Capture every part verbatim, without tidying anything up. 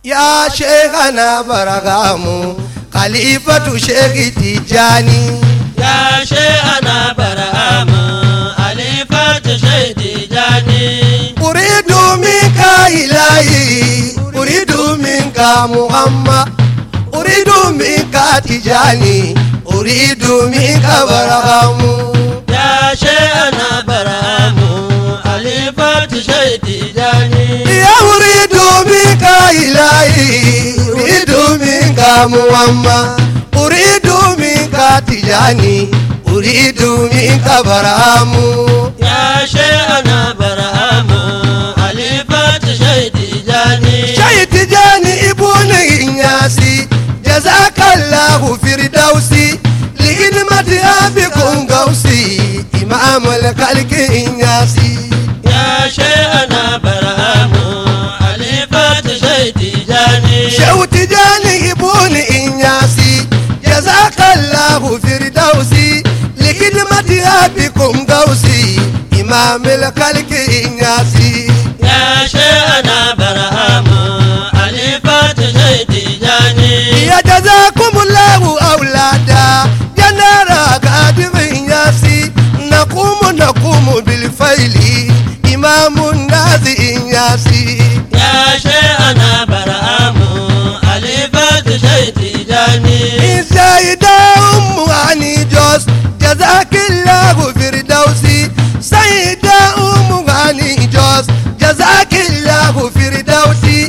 يا شيخنا برغامو خليفة شيخ تيجاني يا شيخنا برغامو خليفة شيخ تيجاني أريد منك إلهي أريد منك محمد أريد منك تيجاني أريد منك برغامو يا شيخنا برغامو خليفة شيخ تيجاني يا أريد منك إلهي أريد منك محمد أريد منك تيجاني أريد منك برهامو يا شيخنا برهامو خليفة شيخ تيجاني شيخ تيجاني ابن إنياسي جزاك الله فردوسي لخدمة أبيكم غوسي إمام الخلق إنياسي يا شيخنا برهامو خليفة شيخ تيجاني شيخ تيجاني ابن إنياسي جزاك الله فردوسي لخدمة أبيكم غوسي إمام الخلق إنياسي يا شيخنا برهامو خليفة شيخ تيجاني يا جزاكم الله أولادا جنرا قادم إنياسي نقوم نقوم بالفيل إمام الناس إنياسي يا شيخنا برهامو خليفة شيخ تيجاني سيدة أم غني جوز جزاك الله فردوسي سيدة أم غني جوز جزاك الله فردوسي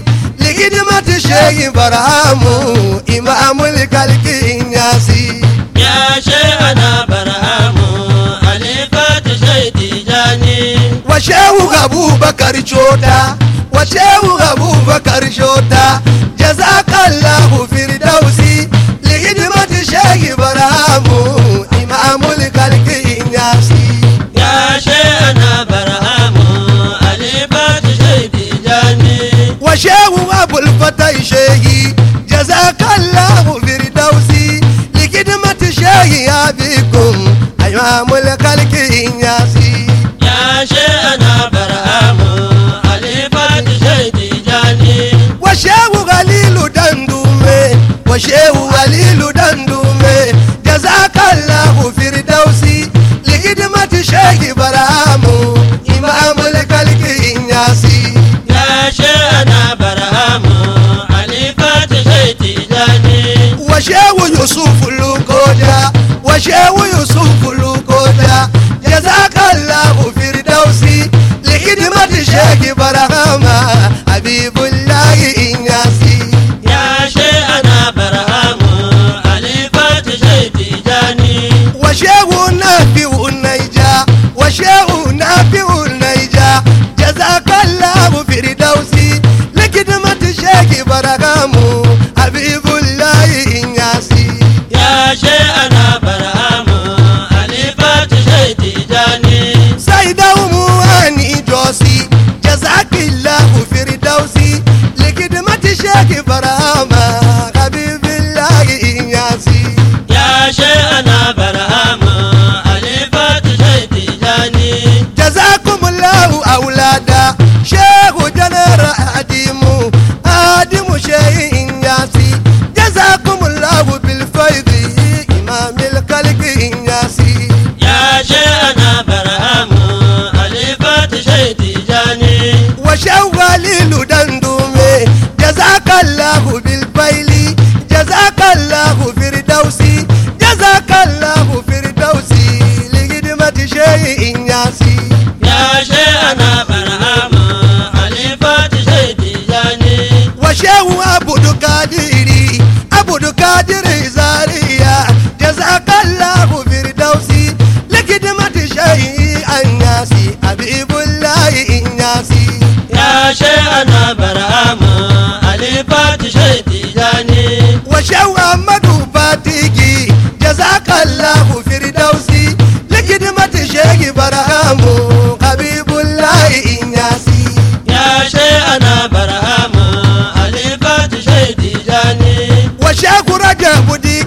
لخدمة شيخ برهامو إمام الخلق إنياسي يا شيخنا برهامو خليفة شيخ تيجاني وشيخ أبو بكر شوتا وشيخ أبو بكر شوتا جزاك الله فردوسي لخدمة شيخ برهامو إمام الخلق إنياسي يا شيخنا برهامو خليفة شيخ تيجاني وشيخ أبو الفتى شيخي جزاك الله فردوسي لخدمة شيخ أبيكم إمام الخلق إنياسي يا شيخنا برهامو خليفة شيخ تيجاني وشيخ غليل دندومي وشيخ غليل دندومي جزاك الله فردوسي لخدمة شيخ برهامو إمام الخلق إنياسي يا شيخنا برهامو خليفة شيخ تيجاني وشيخ يوسف اللوكودا وشيخ يوسف اللوكودا جزاك الله فردوسي لخدمة شيخ برهامة حبيب الله إنياسي يا شيخنا برهامو خليفة شيخ تيجاني وشيخ نافع النيجا وشيخ نافع النيجا جزاك الله فردوسي لخدمة شيخ برهامو حبيب الله إنياسي يا شيخنا برهامو خليفة شيخ تيجاني سيدة أمواني جوسي جزاك الله فردوسي لخدمة شيخ برهامة حبيب الله إنياسي يا شيخنا برهامو خليفة شيخ تيجاني جزاكم الله أولادا شيخ جنر أديمو أديمو شيخ إنياسي جزاكم الله بالفيض إمام الخلق إنياسي يا شيخنا برهامو خليفة شيخ تيجاني وشيخ غليل دندومي جزاك الله بالفيل جزاك الله فردوسي جزاك الله فردوسي لخدمة شيخ إنياسي يا شيخنا برهامو خليفة شيخ تيجاني وشيخ أبو دكاديري أبو دكاديري زاريا جزاك الله فردوسي لخدمة شيخ إنياسي حبيب الله إنياسي يا شيخنا برهامو خليفة شيخ تيجاني وشيخ أحمد فاتيكي جزاك الله فردوسي لخدمة شيخ برهامو حبيب الله إنياسي يا شيخنا برهامو خليفة شيخ تيجاني وشيخ رجب ديك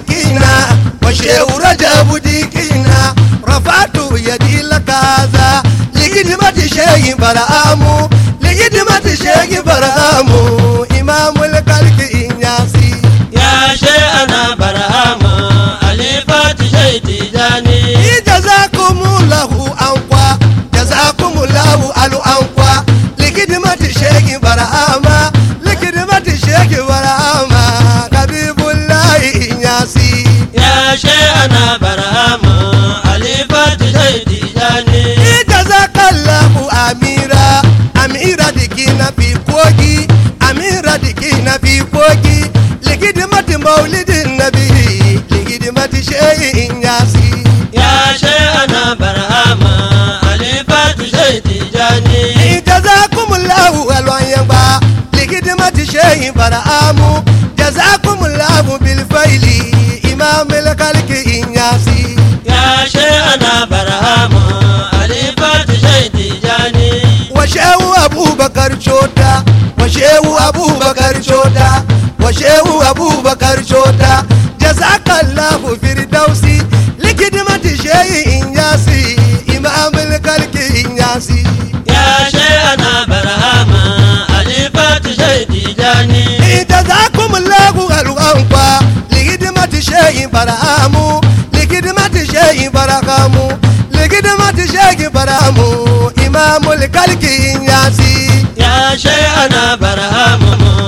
شيء برهام جزاكم الله بالفيل إمام الخلق إنياسي يا شيخنا برهام خليفة شيخ تيجاني وشيخ أبو بكر شوتا وشيخ أبو بكر شوتا وشيخ أبو بكر شوتا جزاك الله فردوسي لخدمة شيخ إنياسي إمام الخلق إنياسي يا شيخنا برهام خليفة شيخ تيجاني جزاكم الله الغنفا لخدمة شيخ برهام لخدمة شيخ برهام لخدمة شيخ برهام إمام الخلق إنياسي يا شيخنا برهام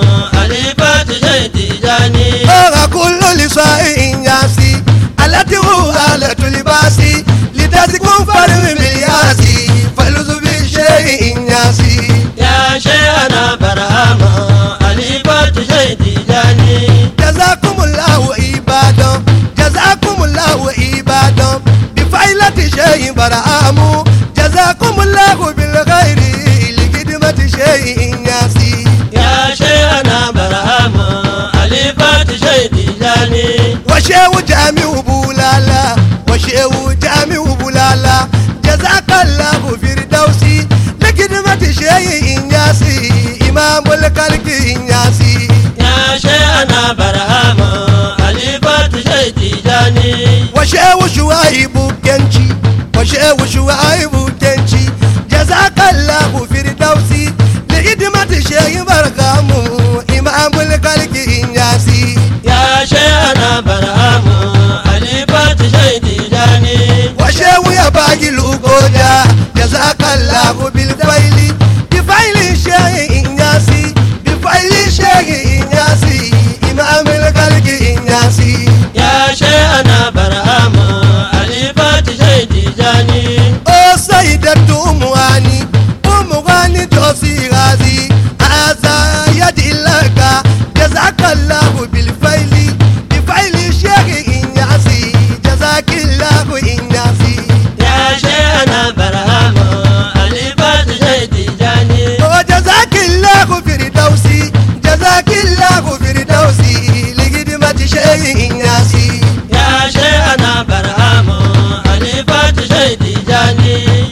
خليفة شيخ تيجاني أغا كل لساء إنياسي التي هو آلة لباسي لتسكن فرم بالياسي فلز بالشيء إنياسي يا شيخنا برهام خليفة شيخ تيجاني جزاكم الله عبادا جزاكم الله عبادا بفعلة شيء برهام جزاكم الله بالخير لخدمة شيء إنياسي يا شيخنا برهام خليفة شيخ تيجاني وشيو جامع بولالا وشيو جامع بولالا جزاك الله فردوسي لخدمة شيء إنياسي إمام الخلق إنياسي يا شيخنا برهام خليفة شيخ تيجاني وشيو شوايب كنشي وشيو شوايب كنشي جزاك الله فردوسي لخدمة شيء برهام إمام الخلق إنياسي يا شيخنا برهام خليفة شيخ تيجاني وشيو يا باقي لوكوجا جزاك الله بالفيل بفيل شيء إنياسي بفيل شيء إنياسي إمام الخلق إنياسي يا شيخنا برهام خليفة شيخ تيجاني أو سيدة أمواني أمواني توسي غازي هذا يدي لك جزاك الله بالفيل بفيل شيء إنياسي جزاك الله إنياسي يا شيخنا برهام خليفة شيخ تيجاني وجزاك الله فردوسي جزاك الله فردوسي لخدمة شيء إنياسي يا شيخنا برهام خليفة شيخ تيجاني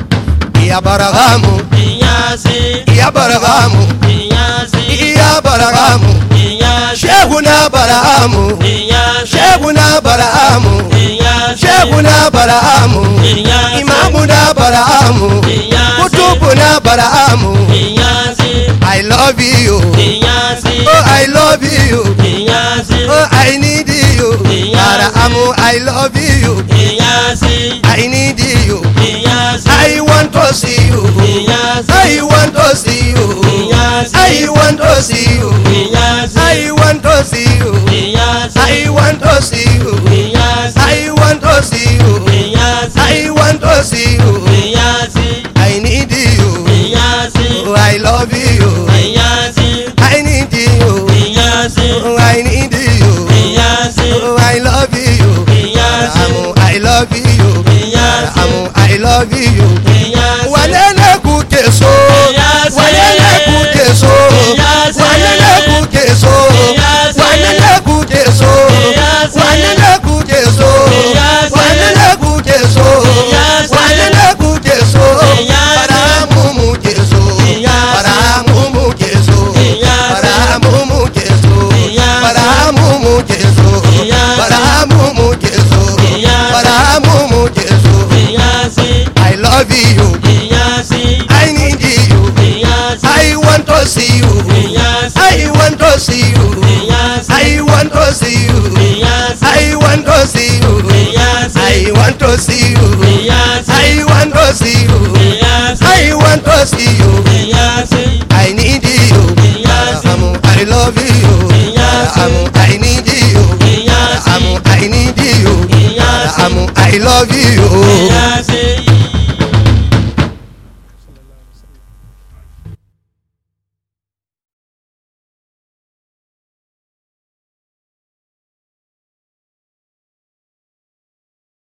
يا برغام إنياسي يا برغام إنياسي يا برغام إنياسي شيخنا برغام إنياسي شيخنا برغام إنياسي شيخنا برغام إنياسي إمامنا برغام كتبنا برغام إنياسي I love you إنياسي oh I love you إنياسي oh I need you برغام I love you إنياسي I need you إنياسي I want to see you I want to see you I want to see you I want to see you I want to see you I want to see you I want to see you I need you oh, I love you I need you oh, I need you oh, I love you Amo, I love you Amo, I love you Wanene kuke so Wanene kuke so Wanene kuke so Wanene kuke so Wanene kuke so Wanene kuke so Wanene kuke so Paramu muke so Paramu muke so Paramu muke so Paramu muke so Paramu muke so Paramu muke so I love you I need you I want to see you I want to see you I want to see you I want to see you I want to see you I want to see you I want to see you I need you Amo, I love you Amo, I need you Amo, I need you Amo, I love you